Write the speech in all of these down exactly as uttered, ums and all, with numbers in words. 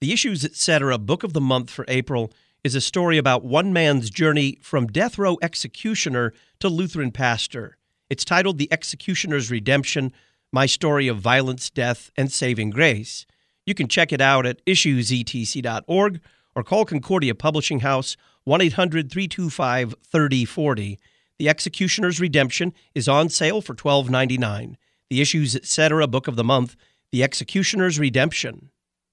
The Issues, et cetera. Book of the month for April is a story about one man's journey from death row executioner to Lutheran pastor. It's titled The Executioner's Redemption, My Story of Violence, Death, and Saving Grace. You can check it out at issues e t c dot org or call Concordia Publishing House one eight hundred, three two five, three oh four oh. The Executioner's Redemption is on sale for twelve ninety-nine. The Issues, et cetera. Book of the month, The Executioner's Redemption.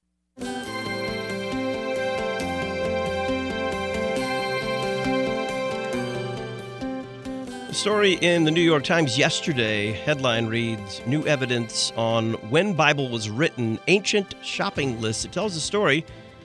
A story in the New York Times yesterday, headline reads, New Evidence on When Bible Was Written, Ancient Shopping Lists. It tells the story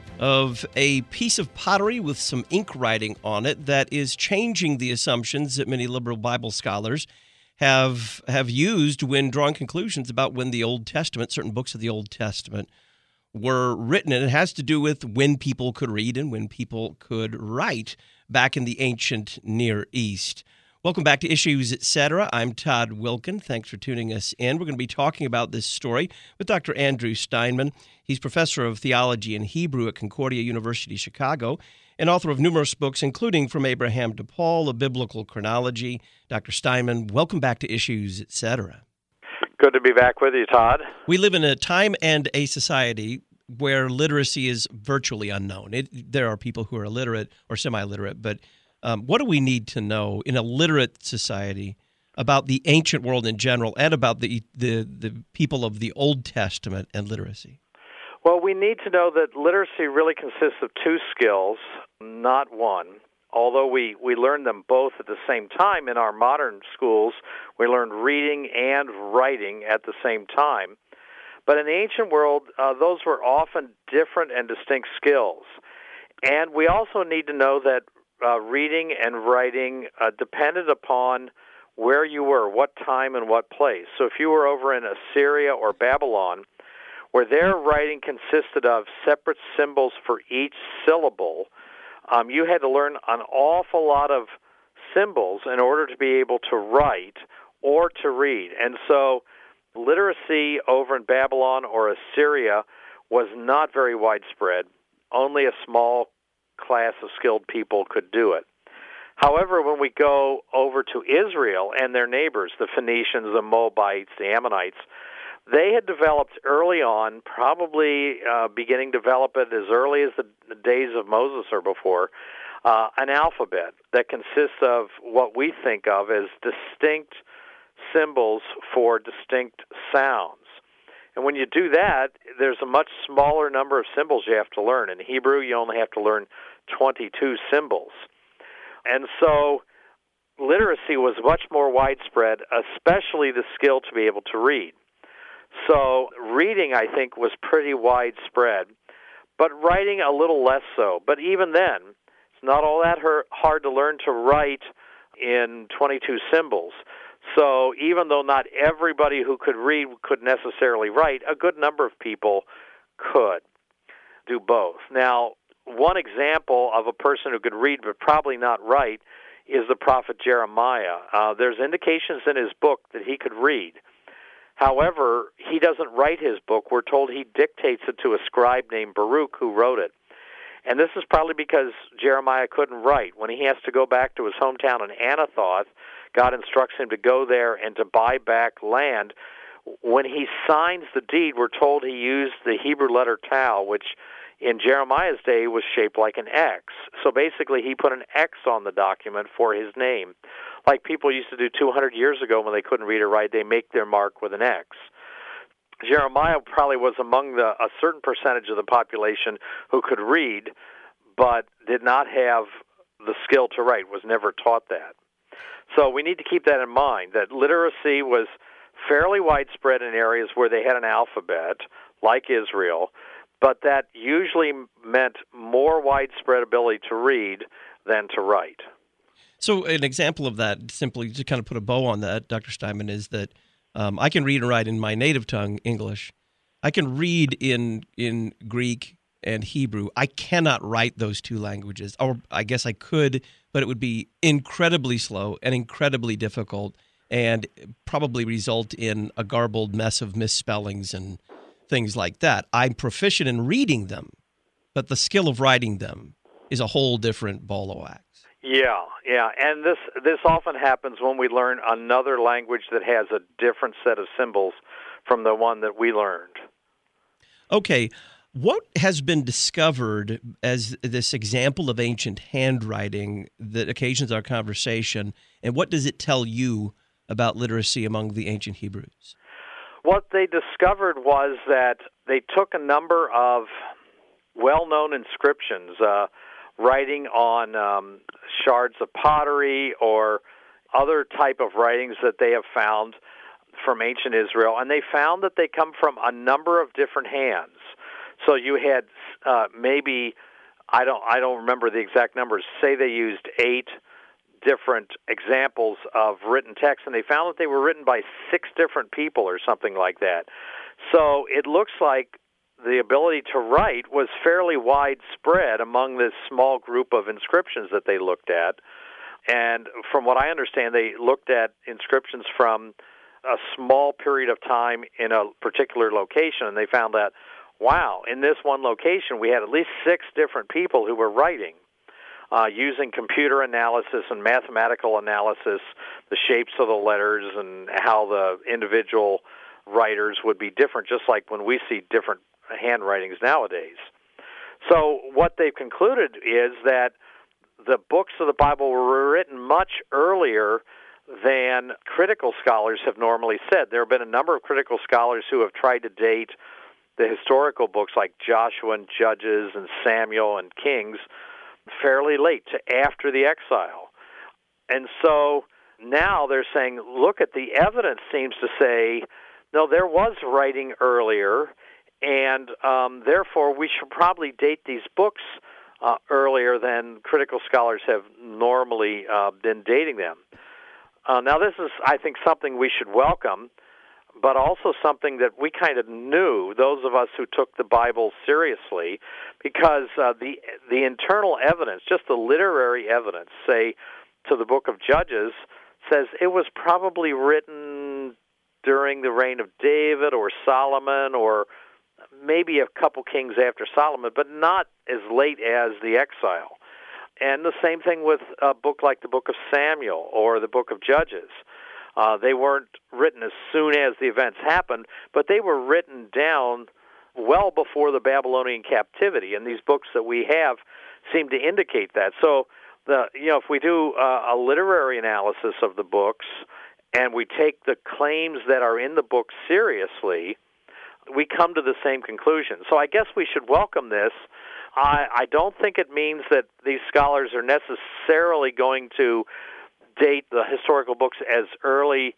of a piece of pottery with some ink writing on it that is changing the assumptions that many liberal Bible scholars have have used when drawing conclusions about when the Old Testament, certain books of the Old Testament, were written. And it has to do with when people could read and when people could write back in the ancient Near East. Welcome back to Issues, et cetera. I'm Todd Wilkin. Thanks for tuning us in. We're going to be talking about this story with Doctor Andrew Steinman. He's professor of theology and Hebrew at Concordia University, Chicago, and author of numerous books, including From Abraham to Paul, A Biblical Chronology. Doctor Steinman, welcome back to Issues, et cetera. Good to be back with you, Todd. We live in a time and a society where literacy is virtually unknown. It, there are people who are illiterate or semi-literate, but Um, what do we need to know in a literate society about the ancient world in general and about the, the, the people of the Old Testament and literacy? Well, we need to know that literacy really consists of two skills, not one. Although we, we learn them both at the same time in our modern schools, we learn reading and writing at the same time. But in the ancient world, uh, those were often different and distinct skills. And we also need to know that Uh, reading and writing uh, depended upon where you were, what time and what place. So if you were over in Assyria or Babylon, where their writing consisted of separate symbols for each syllable, um, you had to learn an awful lot of symbols in order to be able to write or to read. And so literacy over in Babylon or Assyria was not very widespread. Only a small class of skilled people could do it. However, when we go over to Israel and their neighbors, the Phoenicians, the Moabites, the Ammonites, they had developed early on, probably uh, beginning to develop it as early as the, the days of Moses or before, uh, an alphabet that consists of what we think of as distinct symbols for distinct sounds. And when you do that, there's a much smaller number of symbols you have to learn. In Hebrew, you only have to learn twenty-two symbols. And so literacy was much more widespread, especially the skill to be able to read. So reading, I think, was pretty widespread, but writing a little less so. But even then, it's not all that hard to learn to write in twenty-two symbols. So even though not everybody who could read could necessarily write, a good number of people could do both. Now, one example of a person who could read but probably not write is the prophet Jeremiah. Uh, there's indications in his book that he could read. However, he doesn't write his book. We're told he dictates it to a scribe named Baruch who wrote it. And this is probably because Jeremiah couldn't write. When he has to go back to his hometown in Anathoth, God instructs him to go there and to buy back land. When he signs the deed, we're told he used the Hebrew letter tau, which in Jeremiah's day was shaped like an X. So basically, he put an X on the document for his name. Like people used to do two hundred years ago when they couldn't read or write, they make their mark with an X. Jeremiah probably was among the, a certain percentage of the population who could read, but did not have the skill to write, was never taught that. So we need to keep that in mind, that literacy was fairly widespread in areas where they had an alphabet, like Israel, but that usually meant more widespread ability to read than to write. So an example of that, simply to kind of put a bow on that, Doctor Steinman, is that um, I can read and write in my native tongue, English. I can read in in Greek and Hebrew. I cannot write those two languages, or I guess I could, but it would be incredibly slow and incredibly difficult and probably result in a garbled mess of misspellings and things like that. I'm proficient in reading them, But the skill of writing them is a whole different ball of wax. Yeah, yeah, and this this often happens when we learn another language that has a different set of symbols from the one that we learned. Okay, what has been discovered as this example of ancient handwriting that occasions our conversation, and what does it tell you about literacy among the ancient Hebrews? What they discovered was that they took a number of well-known inscriptions, uh, writing on um, shards of pottery or other type of writings that they have found from ancient Israel, and they found that they come from a number of different hands. So you had uh, maybe I don't I don't remember the exact numbers. Say they used eight different examples of written text, and they found that they were written by six different people or something like that. So it looks like the ability to write was fairly widespread among this small group of inscriptions that they looked at. And from what I understand, they looked at inscriptions from a small period of time in a particular location, and they found that, wow, in this one location, we had at least six different people who were writing, uh, using computer analysis and mathematical analysis, the shapes of the letters and how the individual writers would be different, just like when we see different handwritings nowadays. So what they've concluded is that the books of the Bible were written much earlier than critical scholars have normally said. There have been a number of critical scholars who have tried to date the historical books like Joshua and Judges and Samuel and Kings fairly late, to after the exile. And so now they're saying, look, at the evidence seems to say, no, there was writing earlier, and um, therefore we should probably date these books uh, earlier than critical scholars have normally uh, been dating them. Uh, now, this is, I think, something we should welcome, but also something that we kind of knew, those of us who took the Bible seriously, because uh, the the internal evidence, just the literary evidence, say, to the book of Judges, says it was probably written during the reign of David or Solomon or maybe a couple kings after Solomon, but not as late as the exile. And the same thing with a book like the book of Samuel or the book of Judges. Uh, they weren't written as soon as the events happened, but they were written down well before the Babylonian captivity, and these books that we have seem to indicate that. So, the you know, if we do uh, a literary analysis of the books and we take the claims that are in the book seriously, we come to the same conclusion. So I guess we should welcome this. I, I don't think it means that these scholars are necessarily going to date the historical books as early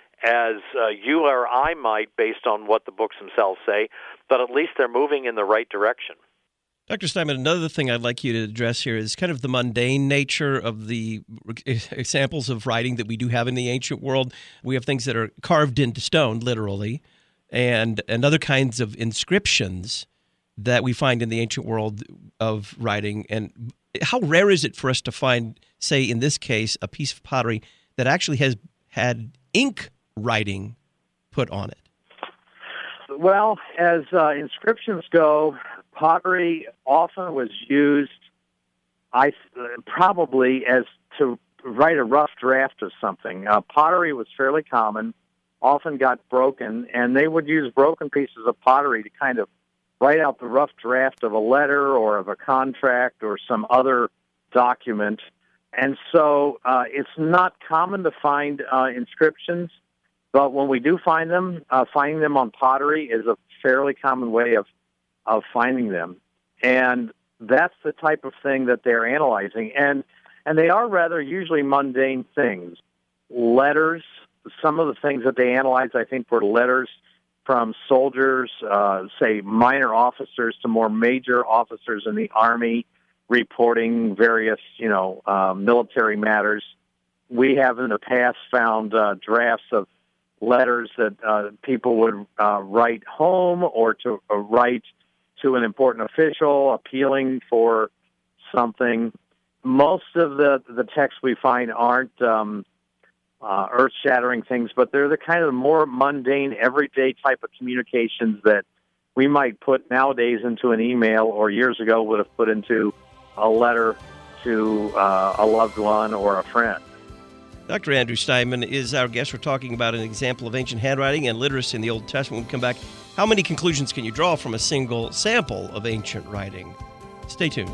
as uh, you or I might based on what the books themselves say, but at least they're moving in the right direction. Doctor Steinman, another thing I'd like you to address here is kind of the mundane nature of the examples of writing that we do have in the ancient world. We have things that are carved into stone, literally, and, and other kinds of inscriptions that we find in the ancient world of writing. And how rare is it for us to find, say, in this case, a piece of pottery that actually has had ink writing put on it? Well, as uh, inscriptions go, pottery often was used, I probably as to write a rough draft of something. Uh, pottery was fairly common, often got broken, and they would use broken pieces of pottery to kind of write out the rough draft of a letter or of a contract or some other document. And so uh, it's not common to find uh, inscriptions, but when we do find them, uh, finding them on pottery is a fairly common way of of finding them. And that's the type of thing that they're analyzing. And and they are rather usually mundane things. Letters, some of the things that they analyze, I think, were letters from soldiers, uh, say minor officers to more major officers in the Army, reporting various, you know, uh, military matters. We have in the past found uh, drafts of letters that uh, people would uh, write home or to uh, write to an important official appealing for something. Most of the, the texts we find aren't um, uh, earth-shattering things, but they're the kind of more mundane, everyday type of communications that we might put nowadays into an email, or years ago would have put into a letter to uh, a loved one or a friend. Doctor Andrew Steinman is our guest. We're talking about an example of ancient handwriting and literacy in the Old Testament. When we come back, how many conclusions can you draw from a single sample of ancient writing? Stay tuned.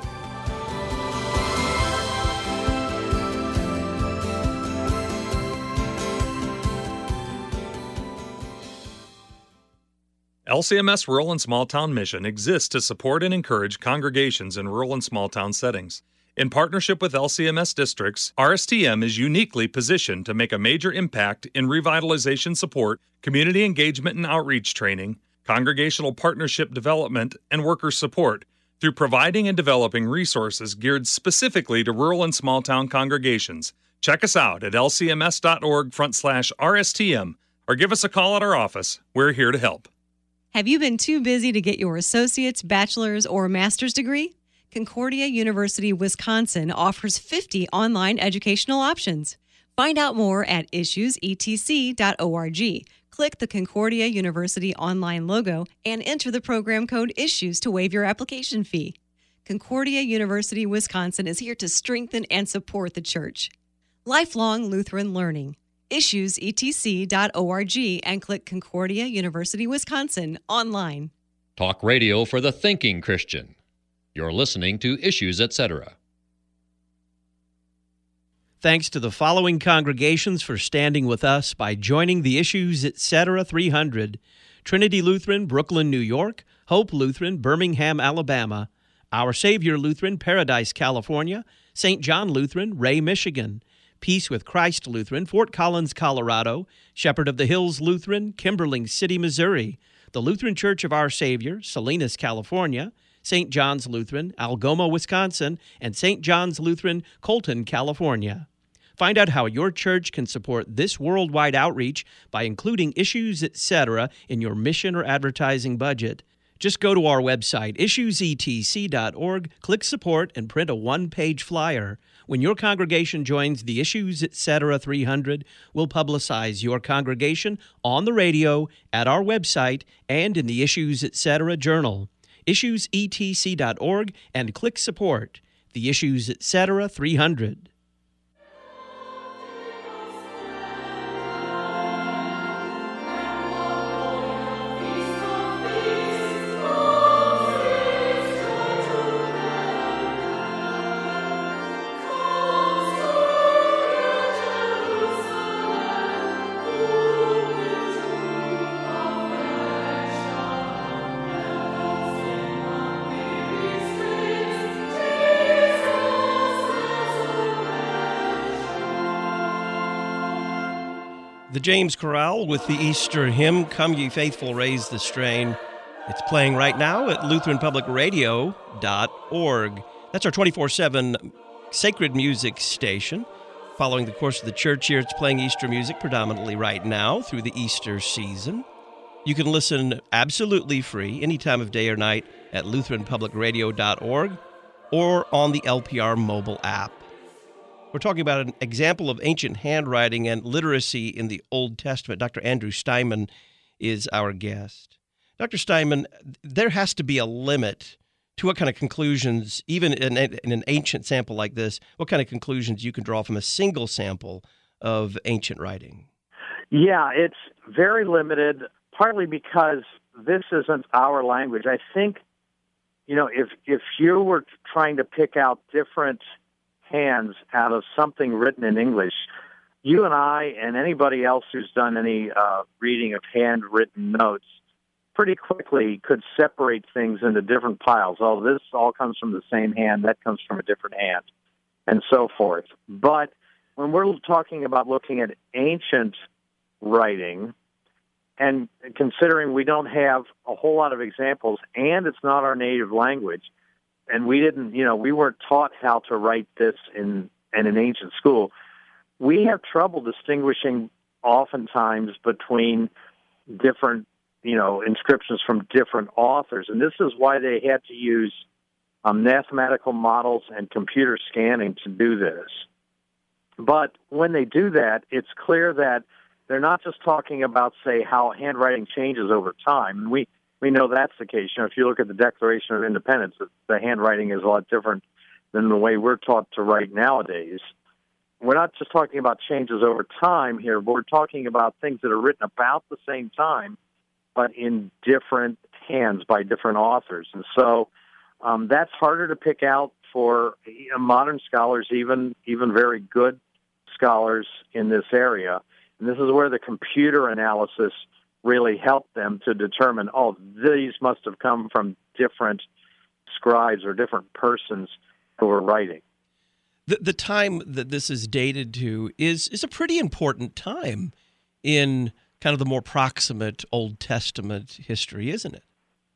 L C M S Rural and Small Town Mission exists to support and encourage congregations in rural and small town settings. In partnership with L C M S districts, R S T M is uniquely positioned to make a major impact in revitalization support, community engagement and outreach training, congregational partnership development, and worker support through providing and developing resources geared specifically to rural and small town congregations. Check us out at lcms.org front slash RSTM or give us a call at our office. We're here to help. Have you been too busy to get your associate's, bachelor's, or master's degree? Concordia University, Wisconsin offers fifty online educational options. Find out more at issues e t c dot org. Click the Concordia University online logo and enter the program code ISSUES to waive your application fee. Concordia University, Wisconsin is here to strengthen and support the church. Lifelong Lutheran Learning. issues e t c dot org and click Concordia University, Wisconsin online. Talk radio for the thinking Christian. You're listening to Issues, et cetera. Thanks to the following congregations for standing with us by joining the Issues, et cetera three hundred: Trinity Lutheran, Brooklyn, New York; Hope Lutheran, Birmingham, Alabama; Our Savior Lutheran, Paradise, California; Saint John Lutheran, Ray, Michigan; Peace with Christ Lutheran, Fort Collins, Colorado; Shepherd of the Hills Lutheran, Kimberling City, Missouri; the Lutheran Church of Our Savior, Salinas, California; Saint John's Lutheran, Algoma, Wisconsin; and Saint John's Lutheran, Colton, California. Find out how your church can support this worldwide outreach by including Issues, et cetera in your mission or advertising budget. Just go to our website, issues e t c dot org, click Support, and print a one-page flyer. When your congregation joins the Issues, et cetera three hundred, we'll publicize your congregation on the radio, at our website, and in the Issues, et cetera Journal. issues e t c dot org and click Support. The Issues, et cetera three hundred. The James Chorale with the Easter hymn, Come Ye Faithful, Raise the Strain. It's playing right now at lutheran public radio dot org. That's our twenty-four seven sacred music station. Following the course of the church here, it's playing Easter music predominantly right now through the Easter season. You can listen absolutely free any time of day or night at lutheran public radio dot org or on the L P R mobile app. We're talking about an example of ancient handwriting and literacy in the Old Testament. Doctor Andrew Steinman is our guest. Doctor Steinman, there has to be a limit to what kind of conclusions, even in, in an ancient sample like this, what kind of conclusions you can draw from a single sample of ancient writing. Yeah, it's very limited, partly because this isn't our language. I think, you know, if if you were trying to pick out different hands out of something written in English, you and I and anybody else who's done any uh, reading of handwritten notes pretty quickly could separate things into different piles. Oh, this all comes from the same hand, that comes from a different hand, and so forth. But when we're talking about looking at ancient writing and considering we don't have a whole lot of examples and it's not our native language, and we didn't, you know, we weren't taught how to write this in, in an ancient school, we have trouble distinguishing oftentimes between different, you know, inscriptions from different authors. And this is why they had to use um, mathematical models and computer scanning to do this. But when they do that, it's clear that they're not just talking about, say, how handwriting changes over time. And we, I we know that's the case. You know, if you look at the Declaration of Independence, the handwriting is a lot different than the way we're taught to write nowadays. We're not just talking about changes over time here, but we're talking about things that are written about the same time, but in different hands by different authors. And so um, that's harder to pick out for you know, modern scholars, even even very good scholars in this area. And this is where the computer analysis really helped them to determine, oh, these must have come from different scribes or different persons who were writing. The, the time that this is dated to is is a pretty important time in kind of the more proximate Old Testament history, isn't it?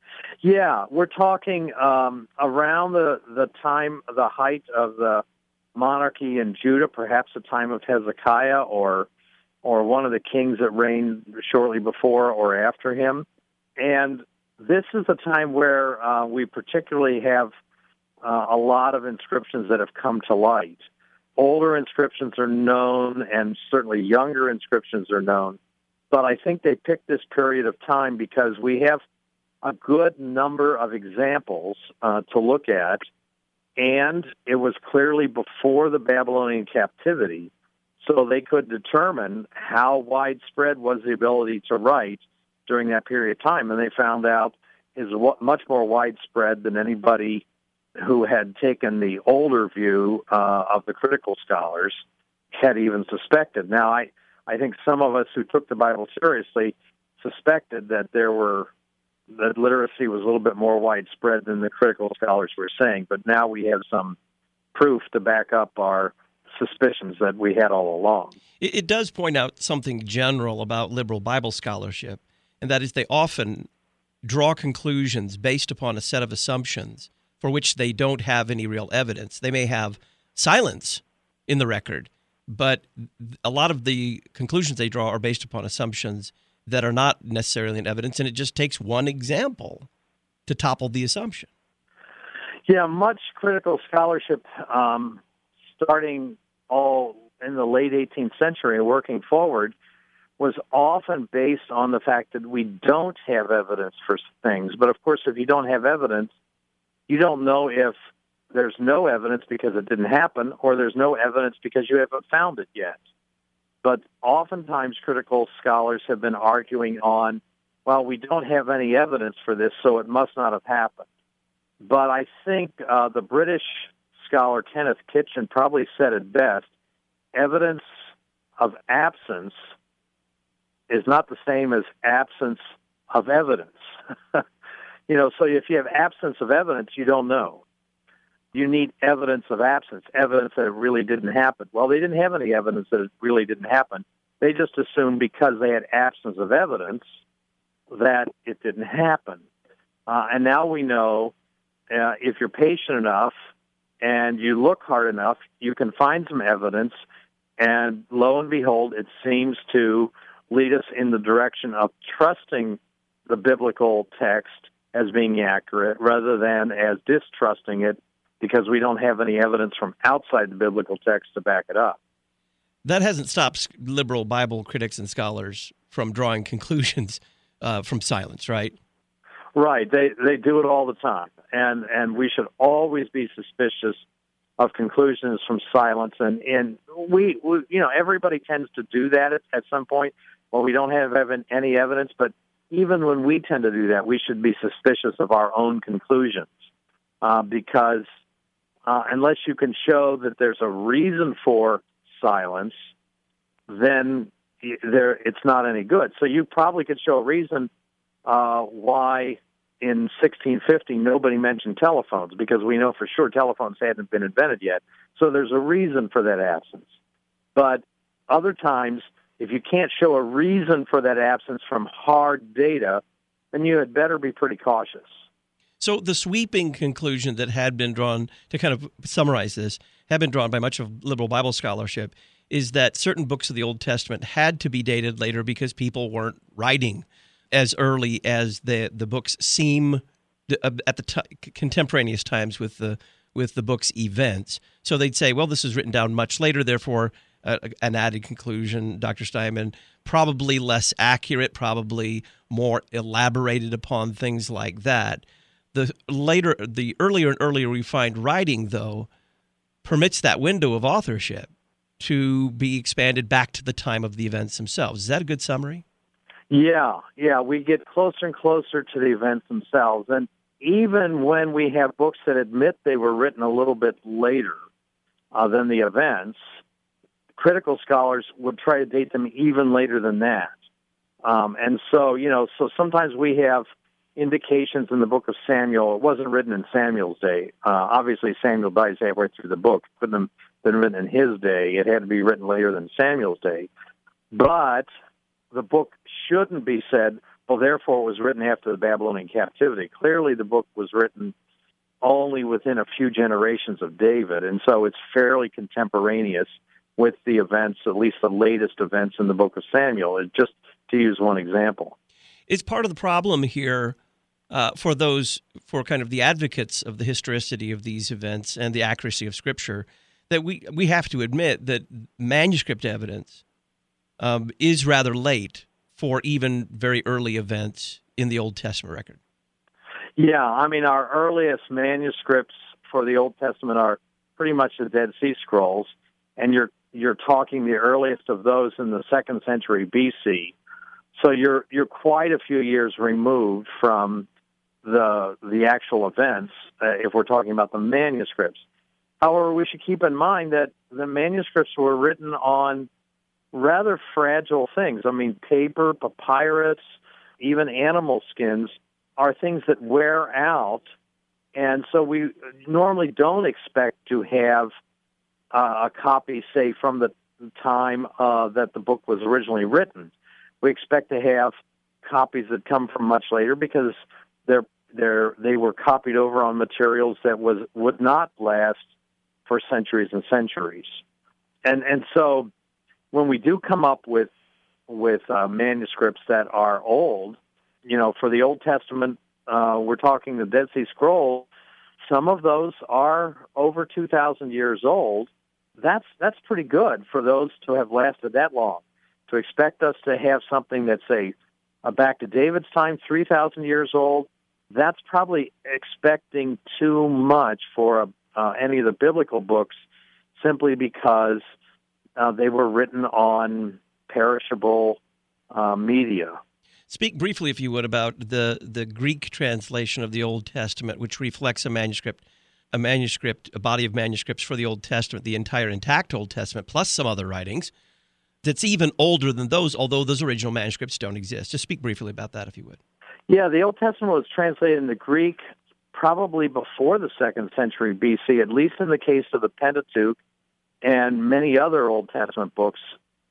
Yeah, we're talking um, around the, the time, the height of the monarchy in Judah, perhaps the time of Hezekiah or or one of the kings that reigned shortly before or after him. And this is a time where uh, we particularly have uh, a lot of inscriptions that have come to light. Older inscriptions are known, and certainly younger inscriptions are known. But I think they picked this period of time because we have a good number of examples uh, to look at, and it was clearly before the Babylonian captivity, so they could determine how widespread was the ability to write during that period of time. And they found out is much more widespread than anybody who had taken the older view uh, of the critical scholars had even suspected. Now, I, I think some of us who took the Bible seriously suspected that there were that literacy was a little bit more widespread than the critical scholars were saying, but now we have some proof to back up our suspicions that we had all along. It, it does point out something general about liberal Bible scholarship, and that is they often draw conclusions based upon a set of assumptions for which they don't have any real evidence. They may have silence in the record, but a lot of the conclusions they draw are based upon assumptions that are not necessarily in evidence, and it just takes one example to topple the assumption. Yeah, much critical scholarship um, starting all in the late eighteenth century and working forward was often based on the fact that we don't have evidence for things. But of course, if you don't have evidence, you don't know if there's no evidence because it didn't happen, or there's no evidence because you haven't found it yet. But oftentimes critical scholars have been arguing on, well, we don't have any evidence for this, so it must not have happened. But I think uh, the British scholar Kenneth Kitchen probably said it best: evidence of absence is not the same as absence of evidence. You know, so if you have absence of evidence, you don't know. You need evidence of absence, evidence that it really didn't happen. Well, they didn't have any evidence that it really didn't happen. They just assumed because they had absence of evidence that it didn't happen. Uh, and now we know uh, if you're patient enough and you look hard enough, you can find some evidence, and lo and behold, it seems to lead us in the direction of trusting the biblical text as being accurate rather than as distrusting it because we don't have any evidence from outside the biblical text to back it up. That hasn't stopped liberal Bible critics and scholars from drawing conclusions uh, from silence, right? Right. They they do it all the time. And and we should always be suspicious of conclusions from silence. And, and we, we, you know, everybody tends to do that at, at some point. Well, we don't have ev- any evidence, but even when we tend to do that, we should be suspicious of our own conclusions uh, because uh, unless you can show that there's a reason for silence, then there it's not any good. So you probably could show a reason uh, why in sixteen fifty nobody mentioned telephones, because we know for sure telephones hadn't been invented yet. So there's a reason for that absence. But other times, if you can't show a reason for that absence from hard data, then you had better be pretty cautious. So the sweeping conclusion that had been drawn, to kind of summarize this, had been drawn by much of liberal Bible scholarship, is that certain books of the Old Testament had to be dated later because people weren't writing as early as the the books seem at the t- contemporaneous times with the with the book's events. So they'd say, well, this is written down much later, therefore uh, an added conclusion, Doctor Steinman, probably less accurate, probably more elaborated upon things like that. The later, the earlier and earlier we find writing, though, permits that window of authorship to be expanded back to the time of the events themselves. Is that a good summary? Yeah, yeah, we get closer and closer to the events themselves. And even when we have books that admit they were written a little bit later uh, than the events, critical scholars would try to date them even later than that. Um, and so, you know, so sometimes we have indications in the book of Samuel. It wasn't written in Samuel's day. Uh, obviously, Samuel dies halfway through the book. It couldn't have been written in his day. It had to be written later than Samuel's day. But the book shouldn't be said, well, therefore it was written after the Babylonian captivity. Clearly, the book was written only within a few generations of David, and so it's fairly contemporaneous with the events, at least the latest events in the book of Samuel, it just to use one example. Is part of the problem here uh, for those, for kind of the advocates of the historicity of these events and the accuracy of Scripture, that we, we have to admit that manuscript evidence um, is rather late for even very early events in the Old Testament record? Yeah, I mean, our earliest manuscripts for the Old Testament are pretty much the Dead Sea Scrolls, and you're you're talking the earliest of those in the second century B C. So you're you're quite a few years removed from the the actual events uh, if we're talking about the manuscripts. However, we should keep in mind that the manuscripts were written on rather fragile things. I mean, paper, papyrus, even animal skins are things that wear out, and so we normally don't expect to have uh, a copy, say, from the time uh, that the book was originally written. We expect to have copies that come from much later because they're they're they were copied over on materials that was would not last for centuries and centuries, and and so when we do come up with with uh, manuscripts that are old, you know, for the Old Testament, uh, we're talking the Dead Sea Scrolls. Some of those are over two thousand years old. That's that's pretty good for those to have lasted that long. To expect us to have something that's, say, uh, back to David's time, three thousand years old, that's probably expecting too much for uh, any of the biblical books simply because uh, they were written on perishable uh, media. Speak briefly, if you would, about the, the Greek translation of the Old Testament, which reflects a manuscript, a manuscript, a body of manuscripts for the Old Testament, the entire intact Old Testament, plus some other writings, that's even older than those, although those original manuscripts don't exist. Just speak briefly about that, if you would. Yeah, the Old Testament was translated into Greek probably before the second century B C, at least in the case of the Pentateuch and many other Old Testament books.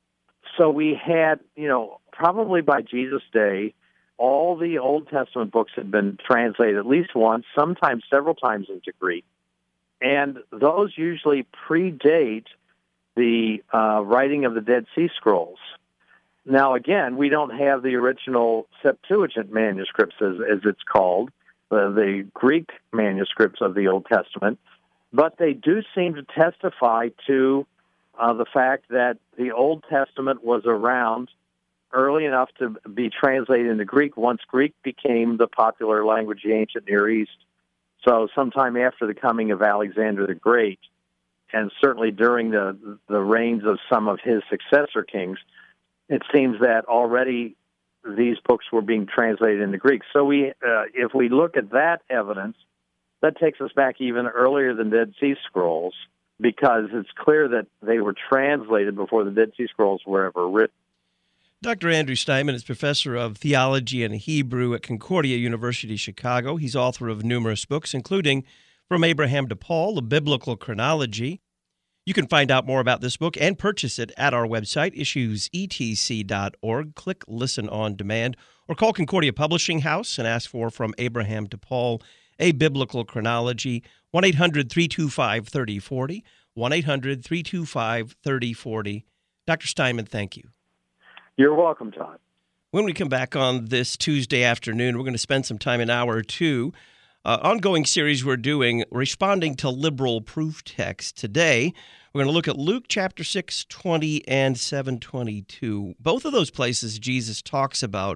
So we had, you know, probably by Jesus' day, all the Old Testament books had been translated at least once, sometimes several times into Greek. And those usually predate the uh, writing of the Dead Sea Scrolls. Now, again, we don't have the original Septuagint manuscripts, as, as it's called, uh, the Greek manuscripts of the Old Testament, but they do seem to testify to uh, the fact that the Old Testament was around early enough to be translated into Greek once Greek became the popular language of the ancient Near East. So sometime after the coming of Alexander the Great, and certainly during the the reigns of some of his successor kings, it seems that already these books were being translated into Greek. So we, uh, if we look at that evidence, that takes us back even earlier than Dead Sea Scrolls, because it's clear that they were translated before the Dead Sea Scrolls were ever written. Doctor Andrew Steinman is professor of theology and Hebrew at Concordia University, Chicago. He's author of numerous books, including From Abraham to Paul, A Biblical Chronology. You can find out more about this book and purchase it at our website, issues e t c dot org. Click Listen on Demand, or call Concordia Publishing House and ask for From Abraham to Paul, A Biblical Chronology, one eight hundred three two five three oh four oh, one eight hundred three two five three oh four oh. Doctor Steinman, thank you. You're welcome, Todd. When we come back on this Tuesday afternoon, we're going to spend some time, an hour or two, uh, ongoing series we're doing, responding to liberal proof text. Today, we're going to look at Luke chapter six, twenty, and seven twenty-two. Both of those places, Jesus talks about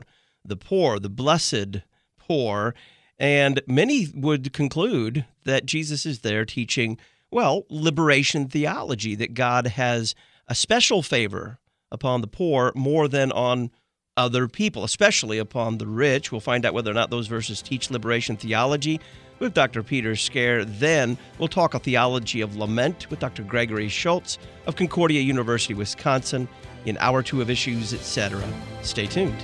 the poor, the blessed poor. And many would conclude that Jesus is there teaching, well, liberation theology, that God has a special favor upon the poor more than on other people, especially upon the rich. We'll find out whether or not those verses teach liberation theology with Doctor Peter Scare. Then we'll talk a theology of lament with Doctor Gregory Schultz of Concordia University, Wisconsin, in Hour Two of Issues, et cetera. Stay tuned.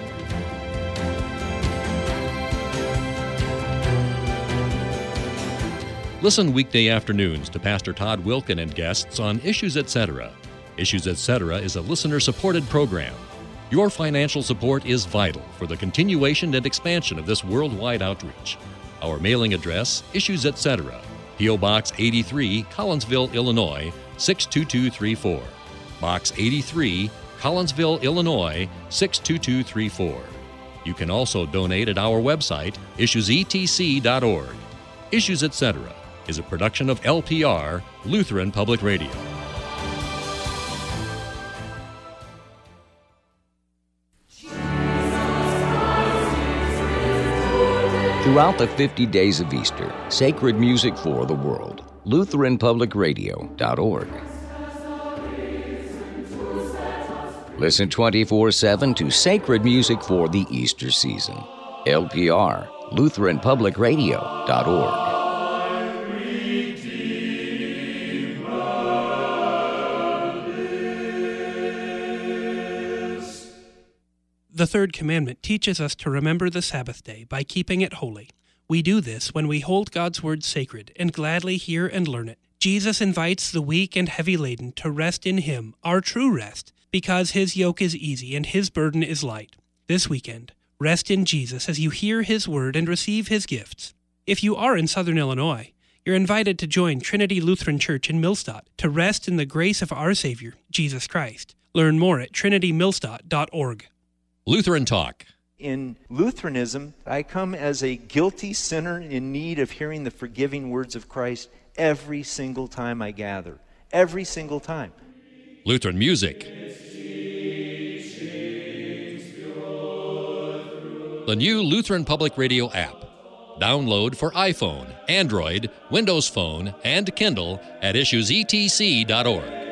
Listen weekday afternoons to Pastor Todd Wilken and guests on Issues, et cetera. Issues, et cetera is a listener-supported program. Your financial support is vital for the continuation and expansion of this worldwide outreach. Our mailing address, Issues, et cetera, P O. Box eighty-three, Collinsville, Illinois, six two two three four. Box eighty-three, Collinsville, Illinois, six two two three four. You can also donate at our website, issues e t c dot org. Issues, et cetera is a production of L P R, Lutheran Public Radio. Throughout the fifty days of Easter, sacred music for the world. Lutheran Public Radio dot org. Listen twenty-four seven to sacred music for the Easter season. L P R, Lutheran Public Radio dot org. The third commandment teaches us to remember the Sabbath day by keeping it holy. We do this when we hold God's word sacred and gladly hear and learn it. Jesus invites the weak and heavy laden to rest in Him, our true rest, because His yoke is easy and His burden is light. This weekend, rest in Jesus as you hear His word and receive His gifts. If you are in Southern Illinois, you're invited to join Trinity Lutheran Church in Millstadt to rest in the grace of our Savior, Jesus Christ. Learn more at trinity millstadt dot org. Lutheran Talk. In Lutheranism, I come as a guilty sinner in need of hearing the forgiving words of Christ every single time I gather. Every single time. Lutheran Music. The new Lutheran Public Radio app. Download for iPhone, Android, Windows Phone, and Kindle at issues e t c dot org.